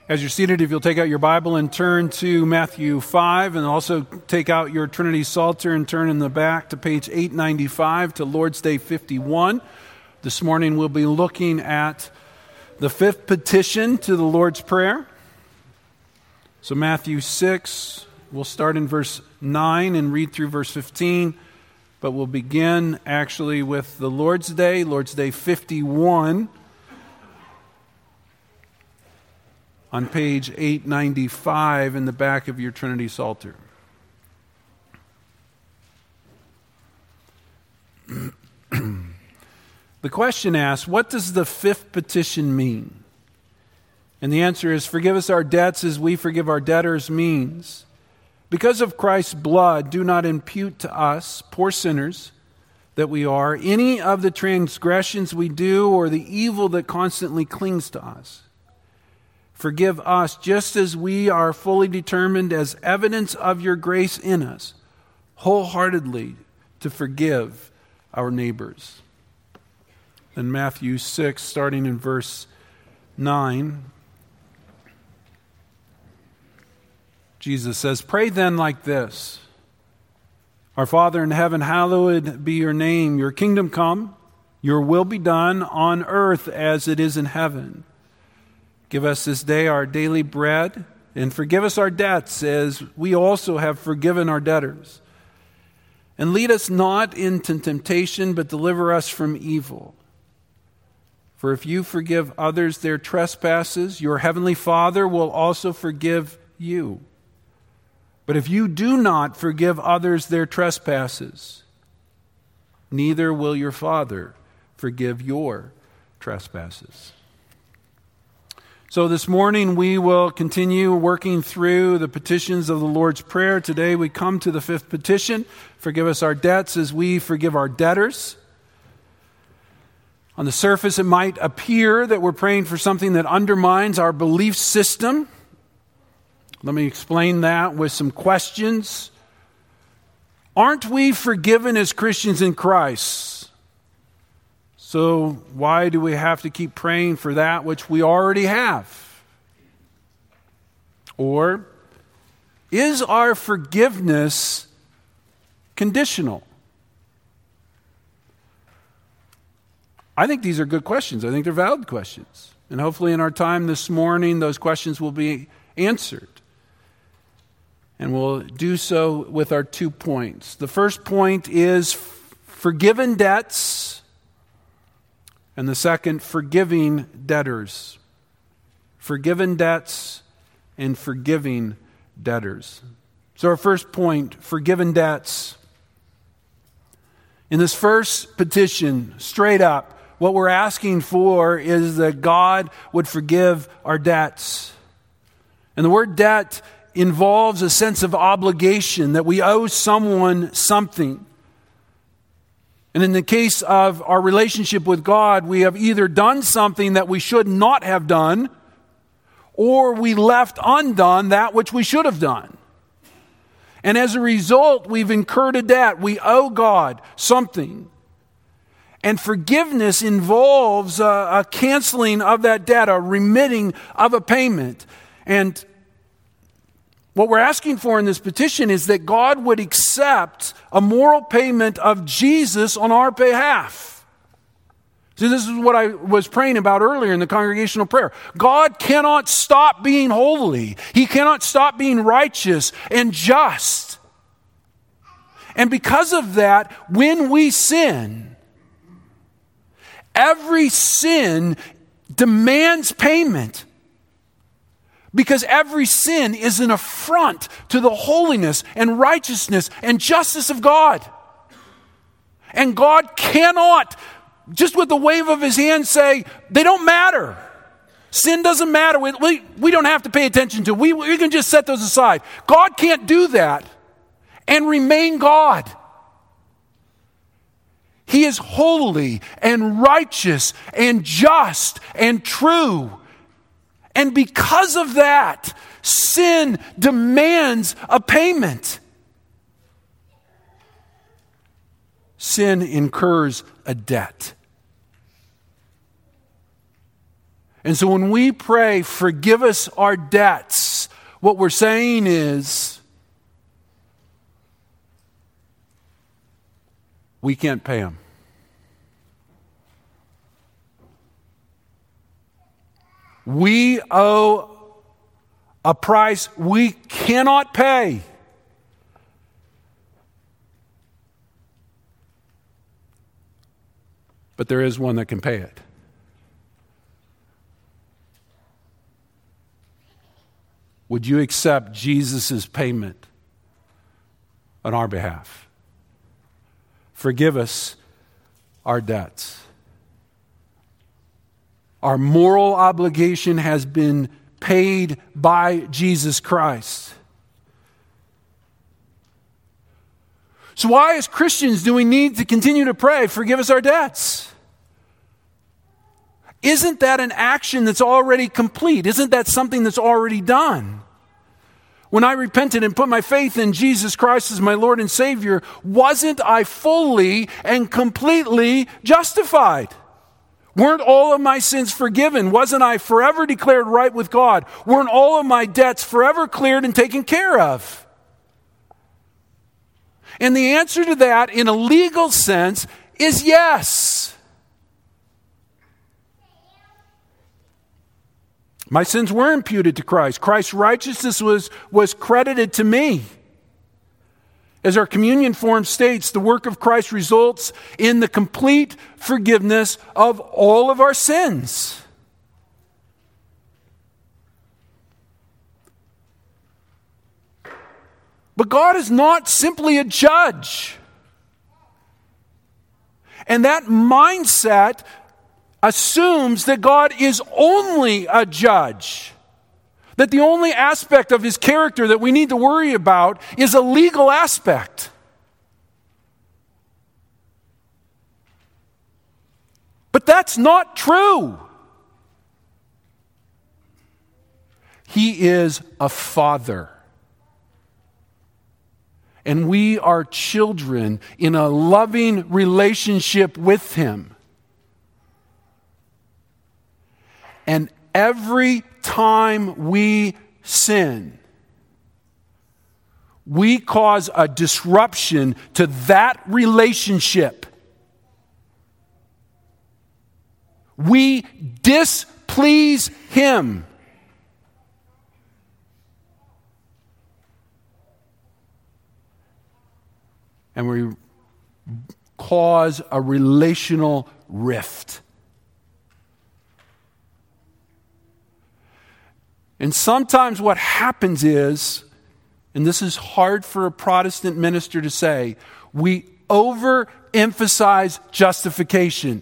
As you're seated, if you'll take out your Bible and turn to Matthew 5, and also take out your Trinity Psalter and turn in the back to page 895 to Lord's Day 51. This morning we'll be looking at the fifth petition to the Lord's Prayer. So Matthew 6, we'll start in verse 9 and read through verse 15, but we'll begin actually with the Lord's Day 51. On page 895 in the back of your Trinity Psalter. The question asks, what does the fifth petition mean? And the answer is, forgive us our debts as we forgive our debtors means, because of Christ's blood, do not impute to us, poor sinners that we are, any of the transgressions we do or the evil that constantly clings to us. Forgive us just as we are fully determined as evidence of your grace in us, wholeheartedly to forgive our neighbors. Then Matthew 6, starting in verse 9, Jesus says, "Pray then like this, Our Father in heaven, hallowed be your name. Your kingdom come, your will be done on earth as it is in heaven. Give us this day our daily bread, and forgive us our debts as we also have forgiven our debtors. And lead us not into temptation, but deliver us from evil. For if you forgive others their trespasses, your heavenly Father will also forgive you. But if you do not forgive others their trespasses, neither will your Father forgive your trespasses." So this morning we will continue working through the petitions of the Lord's Prayer. Today we come to the fifth petition, forgive us our debts as we forgive our debtors. On the surface it might appear that we're praying for something that undermines our belief system. Let me explain that with some questions. Aren't we forgiven as Christians in Christ? So why do we have to keep praying for that which we already have? Or is our forgiveness conditional? I think these are good questions. I think they're valid questions. And hopefully in our time this morning, those questions will be answered. And we'll do so with our 2 points. The first point is forgiven debts. And the second, forgiving debtors. Forgiven debts and forgiving debtors. So our first point, forgiven debts. In this first petition, straight up, what we're asking for is that God would forgive our debts. And the word debt involves a sense of obligation, that we owe someone something. And in the case of our relationship with God, we have either done something that we should not have done, or we left undone that which we should have done. And as a result, we've incurred a debt. We owe God something. And forgiveness involves a canceling of that debt, a remitting of a payment. And what we're asking for in this petition is that God would accept a moral payment of Jesus on our behalf. See, this is what I was praying about earlier in the congregational prayer. God cannot stop being holy. He cannot stop being righteous and just. And because of that, when we sin, every sin demands payment. Because every sin is an affront to the holiness and righteousness and justice of God. And God cannot, just with the wave of his hand, say, they don't matter. Sin doesn't matter. We don't have to pay attention to it. We can just set those aside. God can't do that and remain God. He is holy and righteous and just and true. And because of that, sin demands a payment. Sin incurs a debt. And so when we pray, forgive us our debts, what we're saying is, we can't pay them. We owe a price we cannot pay. But there is one that can pay it. Would you accept Jesus' payment on our behalf? Forgive us our debts. Our moral obligation has been paid by Jesus Christ. So why, as Christians, do we need to continue to pray, forgive us our debts? Isn't that an action that's already complete? Isn't that something that's already done? When I repented and put my faith in Jesus Christ as my Lord and Savior, wasn't I fully and completely justified? Weren't all of my sins forgiven? Wasn't I forever declared right with God? Weren't all of my debts forever cleared and taken care of? And the answer to that, in a legal sense, is yes. My sins were imputed to Christ. Christ's righteousness was credited to me. As our communion form states, the work of Christ results in the complete forgiveness of all of our sins. But God is not simply a judge. And that mindset assumes that God is only a judge. That the only aspect of his character that we need to worry about is a legal aspect. But that's not true. He is a father. And we are children in a loving relationship with him. And every time we sin, we cause a disruption to that relationship. We displease him. And we cause a relational rift. And sometimes what happens is, and this is hard for a Protestant minister to say, we overemphasize justification.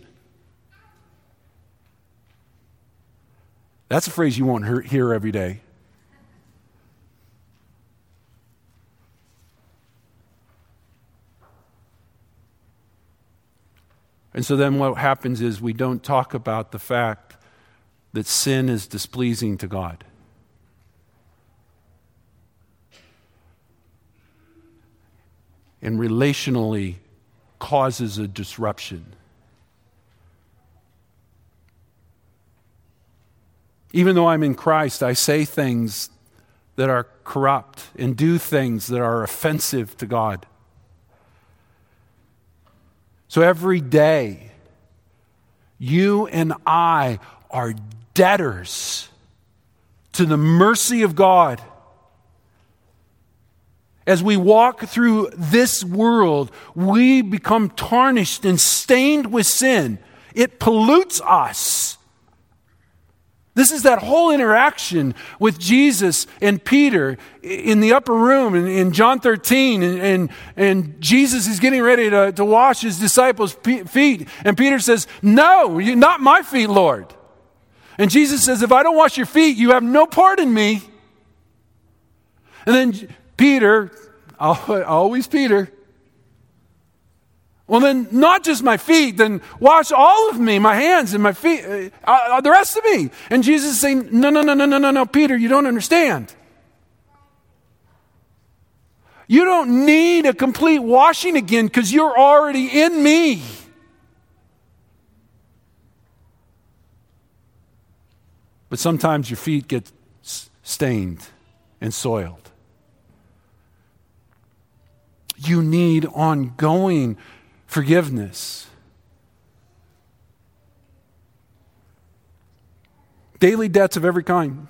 That's a phrase you won't hear every day. And so then what happens is we don't talk about the fact that sin is displeasing to God. And relationally causes a disruption. Even though I'm in Christ, I say things that are corrupt and do things that are offensive to God. So every day, you and I are debtors to the mercy of God. As we walk through this world, we become tarnished and stained with sin. It pollutes us. This is that whole interaction with Jesus and Peter in the upper room in John 13. And Jesus is getting ready to wash his disciples' feet. And Peter says, "No, not my feet, Lord." And Jesus says, "If I don't wash your feet, you have no part in me." And then Peter, always Peter, "Well, then not just my feet, then wash all of me, my hands and my feet, the rest of me." And Jesus is saying, No, Peter, you don't understand. You don't need a complete washing again because you're already in me. But sometimes your feet get stained and soiled. You need ongoing forgiveness. Daily debts of every kind.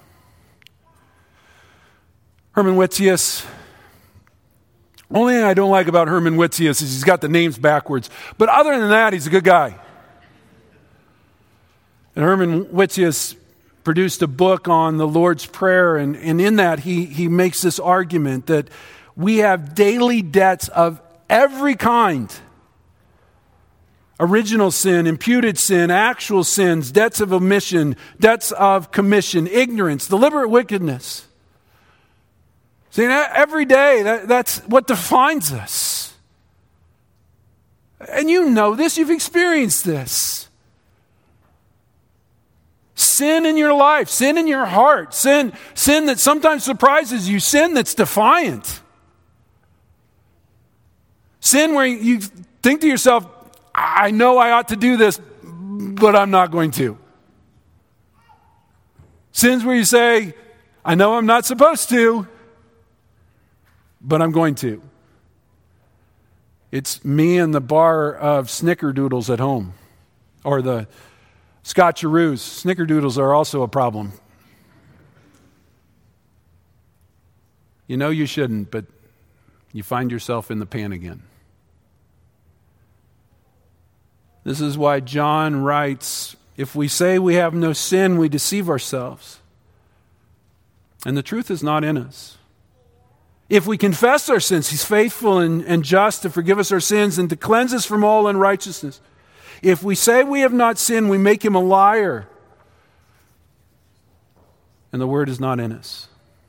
Herman Whittius. Only thing I don't like about Herman Whittius is he's got the names backwards. But other than that, he's a good guy. And Herman Whittius produced a book on the Lord's Prayer, and in that he makes this argument that we have daily debts of every kind. Original sin, imputed sin, actual sins, debts of omission, debts of commission, ignorance, deliberate wickedness. See, every day, that's what defines us. And you know this, you've experienced this. Sin in your life, sin in your heart, sin that sometimes surprises you, sin that's defiant. Sin where you think to yourself, I know I ought to do this, but I'm not going to. Sins where you say, I know I'm not supposed to, but I'm going to. It's me and the bar of snickerdoodles at home, or the Scotcheroos. Snickerdoodles are also a problem. You know you shouldn't, but you find yourself in the pan again. This is why John writes, if we say we have no sin, we deceive ourselves, and the truth is not in us. If we confess our sins, he's faithful and just to forgive us our sins and to cleanse us from all unrighteousness. If we say we have not sinned, we make him a liar, and the word is not in us.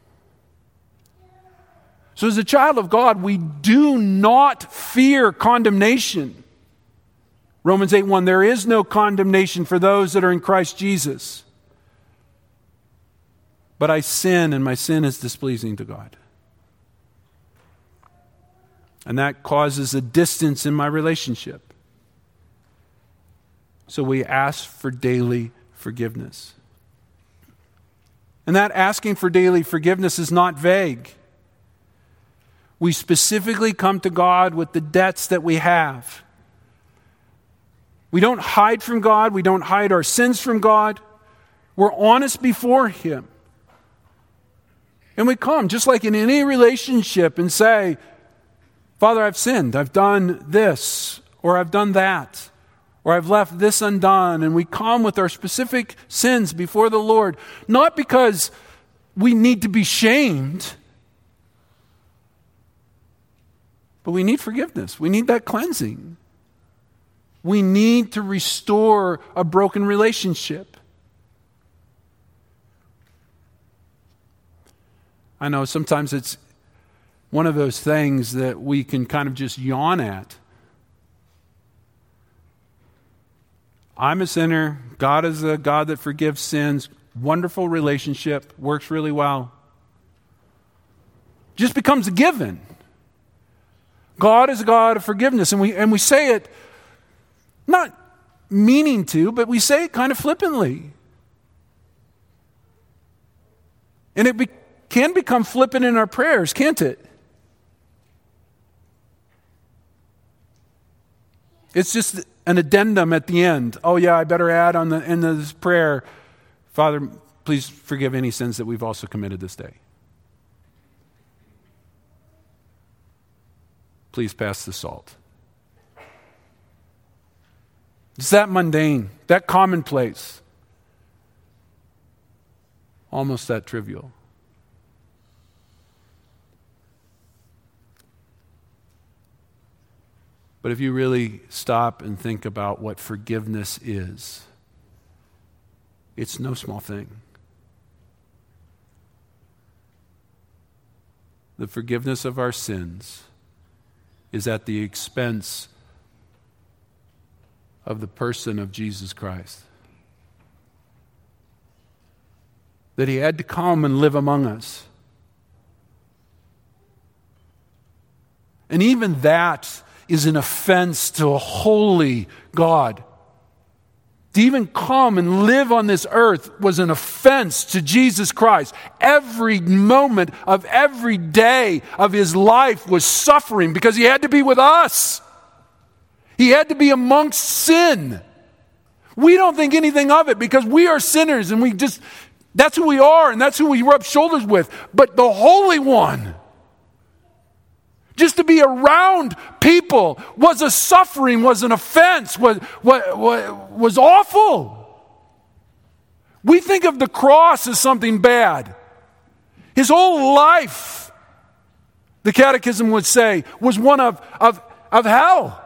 So as a child of God, we do not fear condemnation. Romans 8:1, there is no condemnation for those that are in Christ Jesus. But I sin, and my sin is displeasing to God. And that causes a distance in my relationship. So we ask for daily forgiveness. And that asking for daily forgiveness is not vague. We specifically come to God with the debts that we have. We don't hide from God. We don't hide our sins from God. We're honest before him. And we come, just like in any relationship, and say, Father, I've sinned. I've done this, or I've done that, or I've left this undone. And we come with our specific sins before the Lord, not because we need to be shamed, but we need forgiveness. We need that cleansing. We need to restore a broken relationship. I know sometimes it's one of those things that we can kind of just yawn at. I'm a sinner. God is a God that forgives sins. Wonderful relationship. Works really well. Just becomes a given. God is a God of forgiveness. And we say it not meaning to, but we say it kind of flippantly. And it can become flippant in our prayers, can't it? It's just an addendum at the end. Oh yeah, I better add on the end of this prayer, Father, please forgive any sins that we've also committed this day. Please pass the salt. It's that mundane, that commonplace, almost that trivial. But if you really stop and think about what forgiveness is, it's no small thing. The forgiveness of our sins is at the expense of the person of Jesus Christ. That he had to come and live among us. And even that is an offense to a holy God. to even come and live on this earth was an offense to Jesus Christ. Every moment of every day of his life was suffering because he had to be with us. He had to be amongst sin. We don't think anything of it because we are sinners and that's who we are and that's who we rub shoulders with. But the Holy One, just to be around people was a suffering, was an offense, was awful. We think of the cross as something bad. His whole life, the Catechism would say, was one of hell.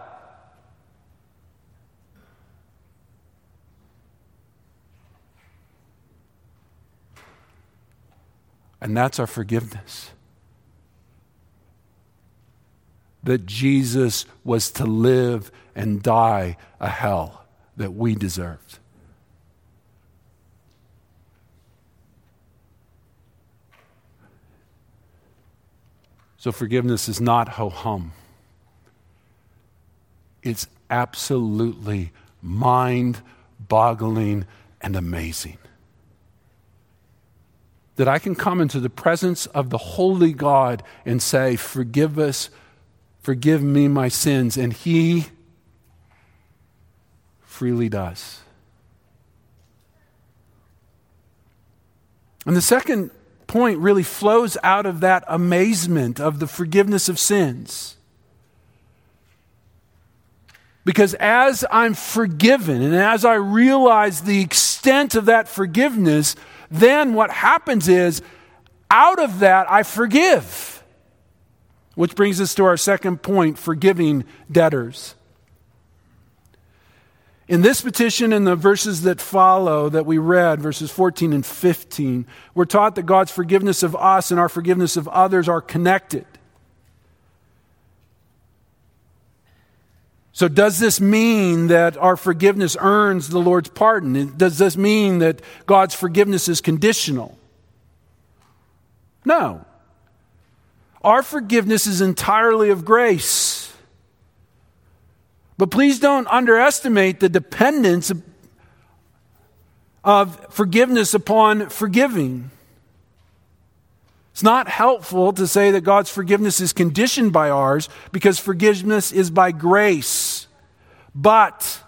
And that's our forgiveness. That Jesus was to live and die a hell that we deserved. So forgiveness is not ho-hum. It's absolutely mind-boggling and amazing. That I can come into the presence of the holy God and say, forgive me my sins, and he freely does. And the second point really flows out of that amazement of the forgiveness of sins. Because as I'm forgiven and as I realize the extent of that forgiveness, then what happens is, out of that, I forgive. Which brings us to our second point, forgiving debtors. In this petition and the verses that follow that we read, verses 14 and 15, we're taught that God's forgiveness of us and our forgiveness of others are connected. So does this mean that our forgiveness earns the Lord's pardon? Does this mean that God's forgiveness is conditional? No. Our forgiveness is entirely of grace. But please don't underestimate the dependence of forgiveness upon forgiving. It's not helpful to say that God's forgiveness is conditioned by ours because forgiveness is by grace. But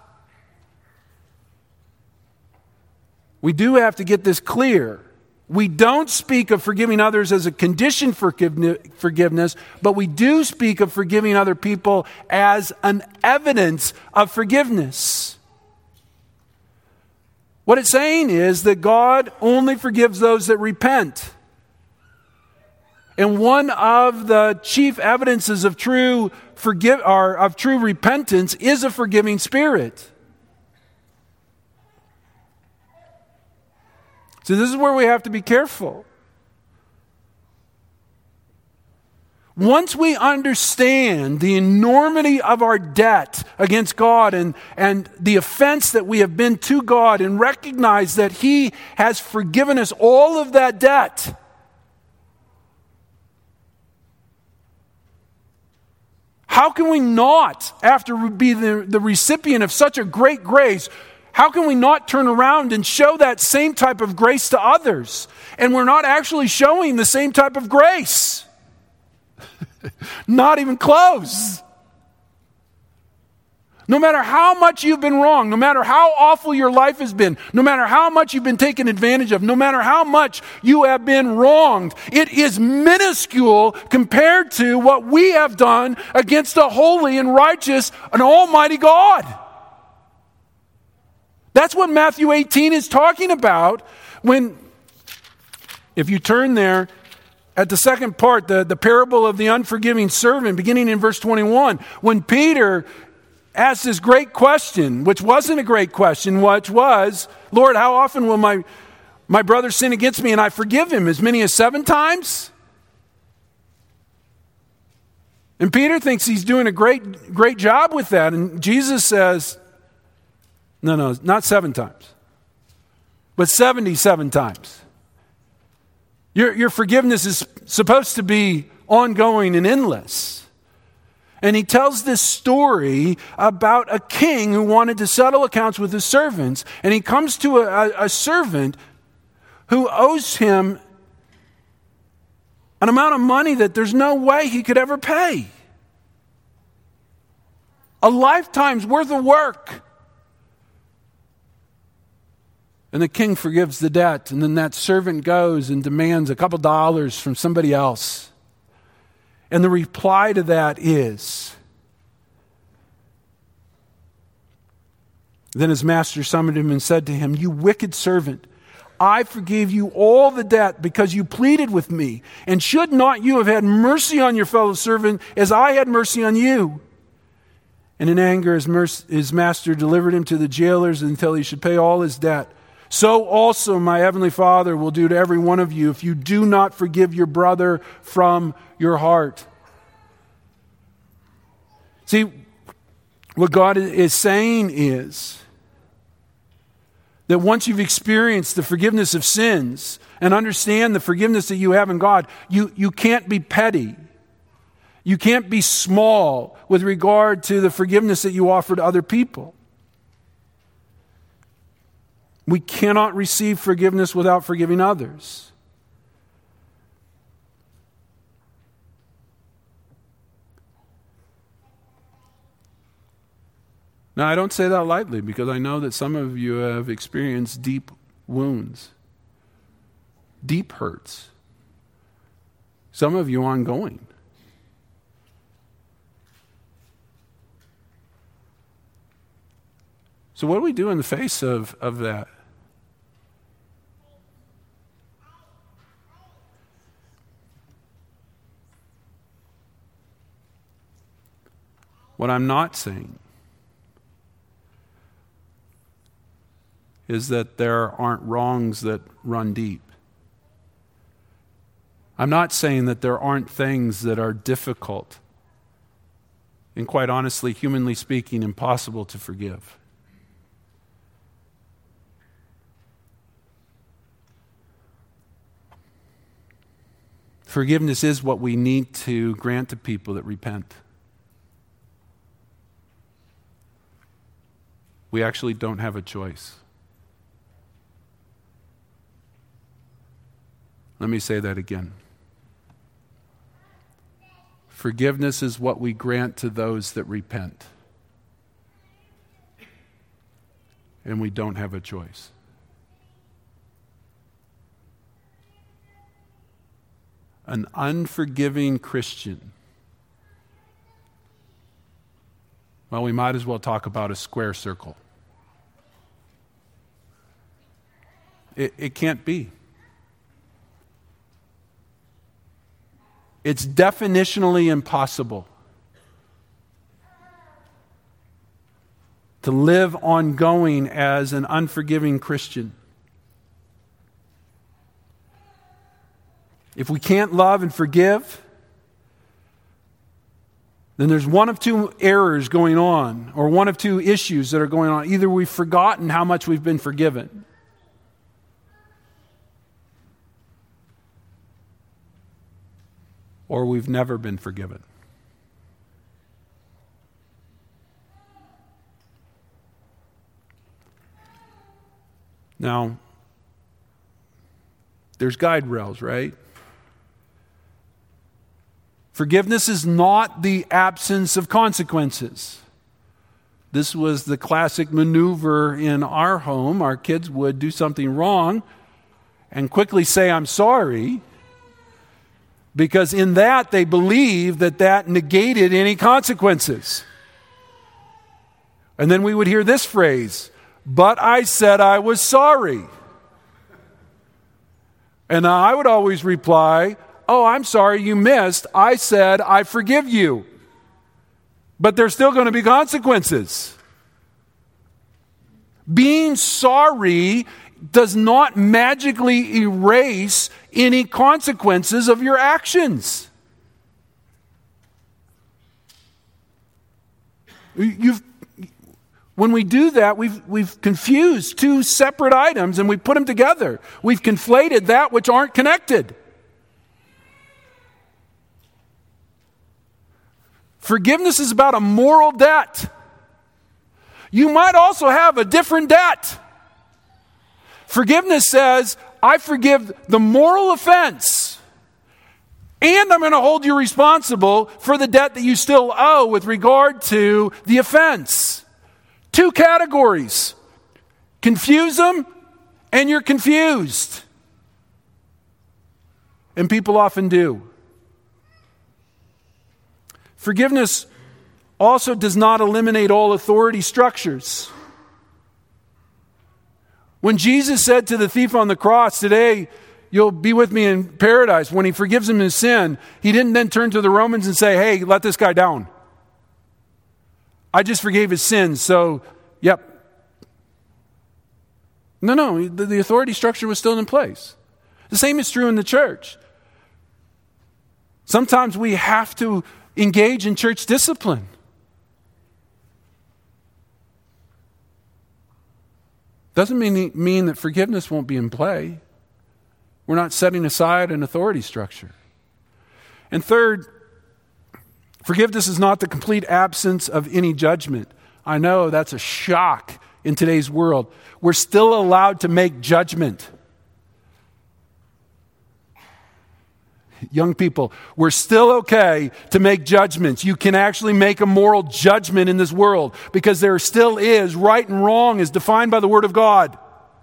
we do have to get this clear. We don't speak of forgiving others as a condition for forgiveness, but we do speak of forgiving other people as an evidence of forgiveness. What it's saying is that God only forgives those that repent. And one of the chief evidences of true repentance is a forgiving spirit. So this is where we have to be careful. Once we understand the enormity of our debt against God and the offense that we have been to God and recognize that He has forgiven us all of that debt, how can we not, after being the recipient of such a great grace, how can we not turn around and show that same type of grace to others? And we're not actually showing the same type of grace. Not even close. No matter how much you've been wrong, no matter how awful your life has been, no matter how much you've been taken advantage of, no matter how much you have been wronged, it is minuscule compared to what we have done against a holy and righteous and almighty God. That's what Matthew 18 is talking about when, if you turn there, at the second part, the parable of the unforgiving servant, beginning in verse 21, when Peter asked this great question, which wasn't a great question, which was, Lord, how often will my brother sin against me and I forgive him? As many as 7 times? And Peter thinks he's doing a great job with that. And Jesus says, no, not 7 times, but 77 times. Your forgiveness is supposed to be ongoing and endless. And he tells this story about a king who wanted to settle accounts with his servants. And he comes to a servant who owes him an amount of money that there's no way he could ever pay. A lifetime's worth of work. And the king forgives the debt. And then that servant goes and demands a couple dollars from somebody else. And the reply to that is, then his master summoned him and said to him, "You wicked servant, I forgave you all the debt because you pleaded with me. And should not you have had mercy on your fellow servant as I had mercy on you?" And in anger his master delivered him to the jailers until he should pay all his debt. So also my heavenly Father will do to every one of you if you do not forgive your brother from your heart. See, what God is saying is that once you've experienced the forgiveness of sins and understand the forgiveness that you have in God, you can't be petty. You can't be small with regard to the forgiveness that you offer to other people. We cannot receive forgiveness without forgiving others. Now, I don't say that lightly because I know that some of you have experienced deep wounds, deep hurts. Some of you ongoing. So what do we do in the face of that? What I'm not saying is that there aren't wrongs that run deep. I'm not saying that there aren't things that are difficult and, quite honestly, humanly speaking, impossible to forgive. Forgiveness is what we need to grant to people that repent. We actually don't have a choice. Let me say that again. Forgiveness is what we grant to those that repent. And we don't have a choice. An unforgiving Christian, well, we might as well talk about a square circle. It can't be. It's definitionally impossible to live ongoing as an unforgiving Christian. If we can't love and forgive, then there's one of two errors going on, or one of two issues that are going on. Either we've forgotten how much we've been forgiven, or we've never been forgiven. Now, there's guide rails, right? Forgiveness is not the absence of consequences. This was the classic maneuver in our home. Our kids would do something wrong and quickly say, "I'm sorry," because in that they believed that negated any consequences. And then we would hear this phrase, "But I said I was sorry." And I would always reply, "Oh, I'm sorry you missed. I said I forgive you." But there's still going to be consequences. Being sorry does not magically erase any consequences of your actions. When we do that, we've confused two separate items and we put them together. We've conflated that which aren't connected. Forgiveness is about a moral debt. You might also have a different debt. Forgiveness says, I forgive the moral offense, and I'm going to hold you responsible for the debt that you still owe with regard to the offense. Two categories. Confuse them, and you're confused. And people often do. Forgiveness also does not eliminate all authority structures. When Jesus said to the thief on the cross, today you'll be with me in paradise, when he forgives him his sin, he didn't then turn to the Romans and say, hey, let this guy down. I just forgave his sins, so, yep. No, the authority structure was still in place. The same is true in the church. Sometimes we have to engage in church discipline. Doesn't mean that forgiveness won't be in play. We're not setting aside an authority structure. And third, forgiveness is not the complete absence of any judgment. I know that's a shock in today's world. We're still allowed to make judgment. Young people, we're still okay to make judgments. You can actually make a moral judgment in this world because there still is right and wrong as defined by the Word of God.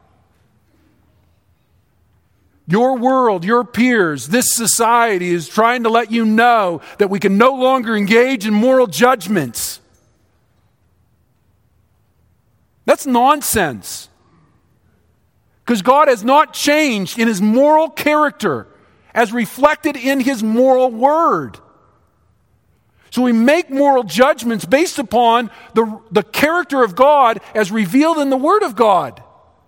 Your world, your peers, this society is trying to let you know that we can no longer engage in moral judgments. That's nonsense. Because God has not changed in His moral character as reflected in His moral word. So we make moral judgments based upon the character of God as revealed in the Word of God.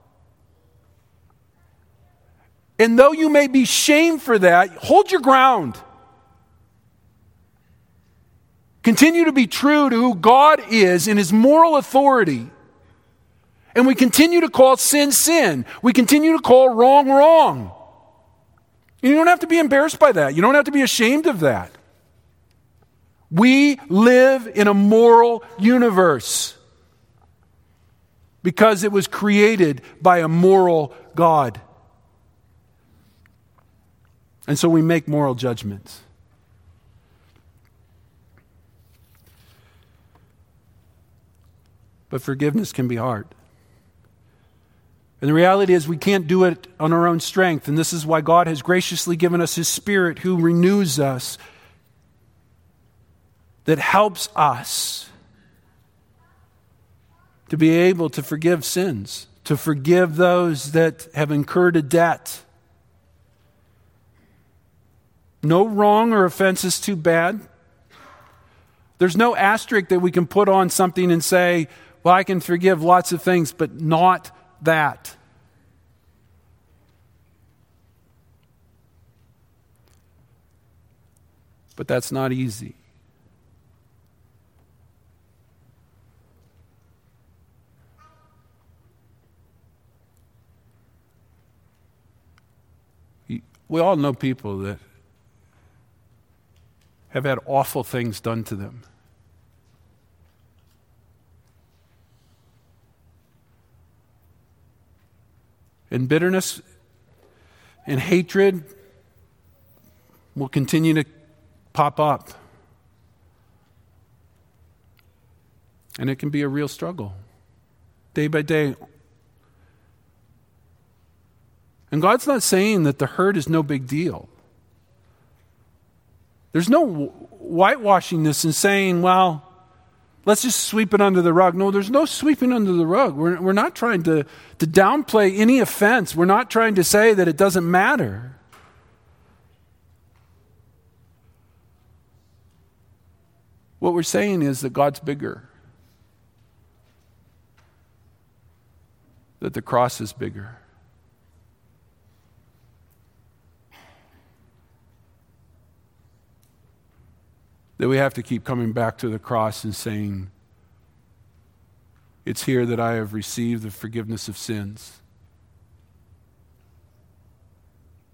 And though you may be shamed for that, hold your ground. Continue to be true to who God is in His moral authority. And we continue to call sin, sin. We continue to call wrong, wrong. You don't have to be embarrassed by that. You don't have to be ashamed of that. We live in a moral universe because it was created by a moral God. And so we make moral judgments. But forgiveness can be hard. And the reality is we can't do it on our own strength. And this is why God has graciously given us His Spirit who renews us, that helps us to be able to forgive sins, to forgive those that have incurred a debt. No wrong or offense is too bad. There's no asterisk that we can put on something and say, well, I can forgive lots of things, but not that. But that's not easy. We all know people that have had awful things done to them. And bitterness and hatred will continue to pop up. And it can be a real struggle, day by day. And God's not saying that the hurt is no big deal. There's no whitewashing this and saying, well, let's just sweep it under the rug. No, there's no sweeping under the rug. We're not trying to downplay any offense. We're not trying to say that it doesn't matter. What we're saying is that God's bigger. That the cross is bigger. That we have to keep coming back to the cross and saying, it's here that I have received the forgiveness of sins.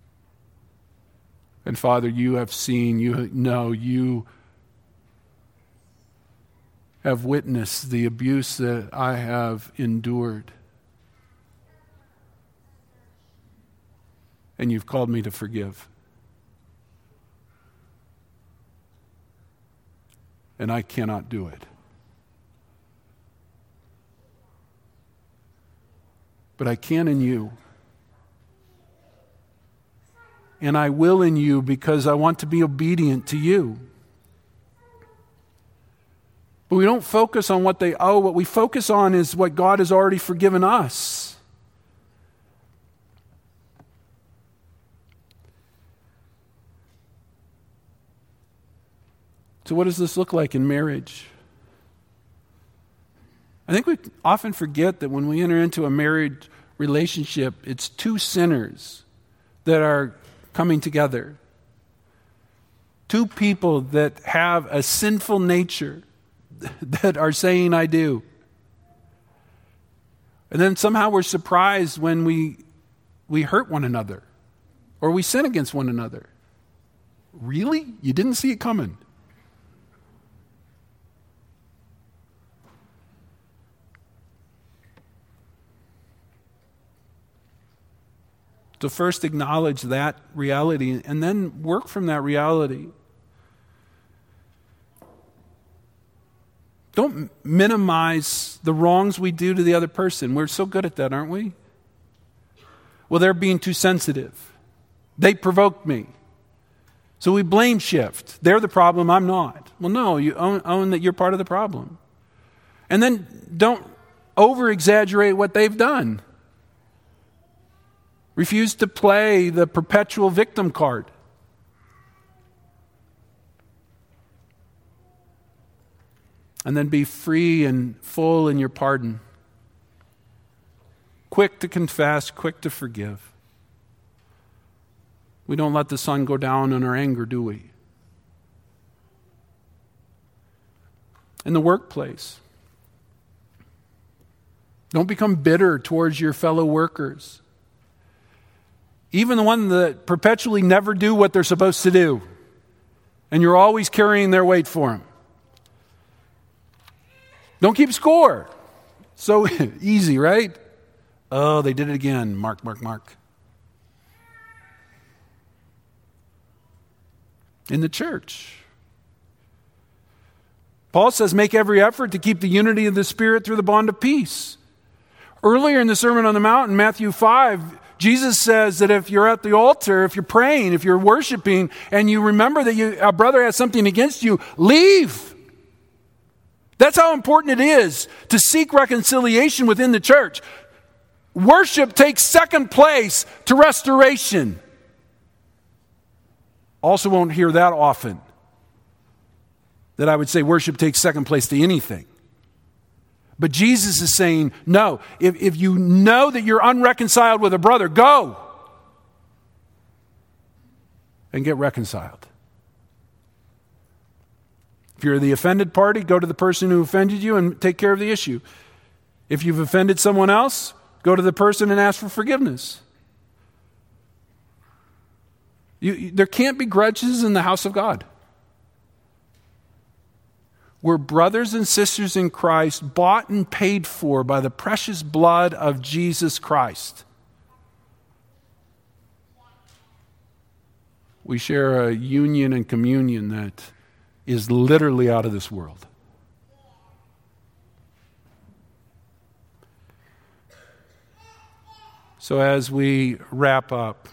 And Father, you have seen, you know, you have witnessed the abuse that I have endured. And you've called me to forgive. And I cannot do it. But I can in you. And I will in you because I want to be obedient to you. But we don't focus on what they owe. What we focus on is what God has already forgiven us. So what does this look like in marriage? I think we often forget that when we enter into a married relationship, it's two sinners that are coming together. Two people that have a sinful nature that are saying, I do. And then somehow we're surprised when we hurt one another or we sin against one another. Really? You didn't see it coming. To first acknowledge that reality and then work from that reality. Don't minimize the wrongs we do to the other person. We're so good at that, aren't we? Well, they're being too sensitive. They provoked me. So we blame shift. They're the problem, I'm not. Well, no, you own that you're part of the problem. And then don't over-exaggerate what they've done. Refuse to play the perpetual victim card. And then be free and full in your pardon. Quick to confess, quick to forgive. We don't let the sun go down in our anger, do we? In the workplace, don't become bitter towards your fellow workers. Even the one that perpetually never do what they're supposed to do. And you're always carrying their weight for them. Don't keep score. So easy, right? Oh, they did it again. Mark, mark, mark. In the church, Paul says, make every effort to keep the unity of the Spirit through the bond of peace. Earlier in the Sermon on the Mount, in Matthew 5, Jesus says that if you're at the altar, if you're praying, if you're worshiping, and you remember that a brother has something against you, leave. That's how important it is to seek reconciliation within the church. Worship takes second place to restoration. Also won't hear that often that I would say worship takes second place to anything. But Jesus is saying, no, if you know that you're unreconciled with a brother, go and get reconciled. If you're the offended party, go to the person who offended you and take care of the issue. If you've offended someone else, go to the person and ask for forgiveness. There can't be grudges in the house of God. We're brothers and sisters in Christ, bought and paid for by the precious blood of Jesus Christ. We share a union and communion that is literally out of this world. So as we wrap up,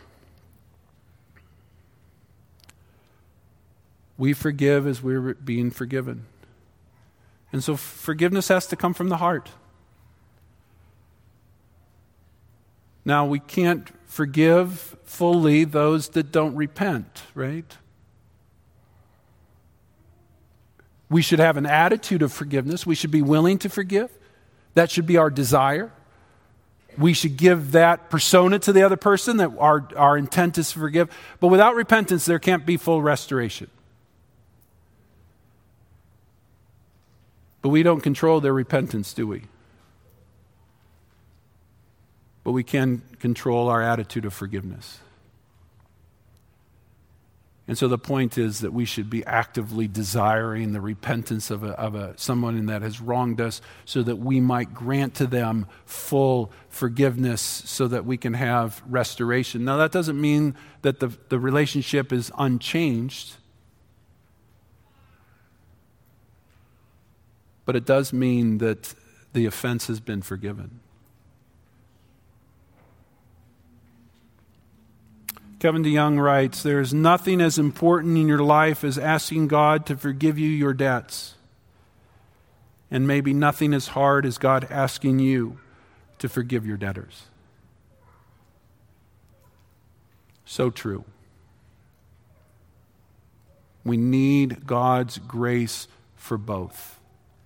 we forgive as we're being forgiven. And so forgiveness has to come from the heart. Now, we can't forgive fully those that don't repent, right? We should have an attitude of forgiveness. We should be willing to forgive. That should be our desire. We should give that persona to the other person, that our intent is to forgive. But without repentance, there can't be full restoration. But we don't control their repentance, do we? But we can control our attitude of forgiveness. And so the point is that we should be actively desiring the repentance of someone that has wronged us, so that we might grant to them full forgiveness so that we can have restoration. Now, that doesn't mean that the relationship is unchanged, but it does mean that the offense has been forgiven. Kevin DeYoung writes, "There is nothing as important in your life as asking God to forgive you your debts. And maybe nothing as hard as God asking you to forgive your debtors." So true. We need God's grace for both.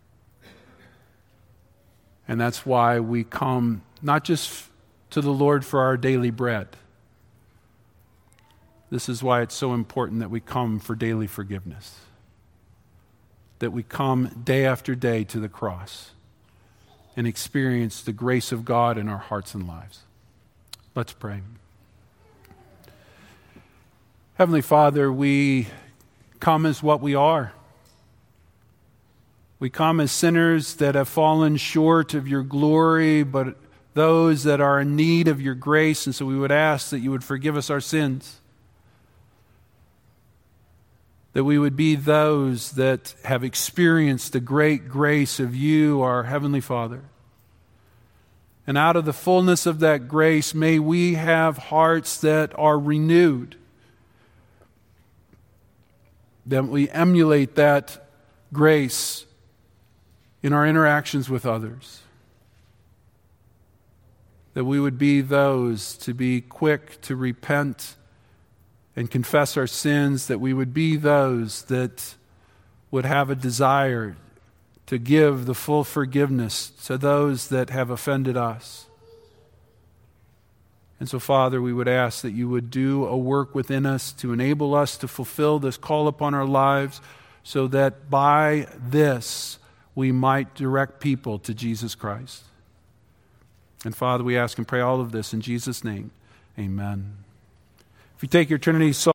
And that's why we come not just to the Lord for our daily bread. This is why it's so important that we come for daily forgiveness. That we come day after day to the cross and experience the grace of God in our hearts and lives. Let's pray. Heavenly Father, we come as what we are. We come as sinners that have fallen short of your glory, but those that are in need of your grace, and so we would ask that you would forgive us our sins. That we would be those that have experienced the great grace of you, our Heavenly Father. And out of the fullness of that grace, may we have hearts that are renewed. That we emulate that grace in our interactions with others. That we would be those to be quick to repent and confess our sins, that we would be those that would have a desire to give the full forgiveness to those that have offended us. And so, Father, we would ask that you would do a work within us to enable us to fulfill this call upon our lives, so that by this we might direct people to Jesus Christ. And Father, we ask and pray all of this in Jesus' name. Amen. If you take your Trinity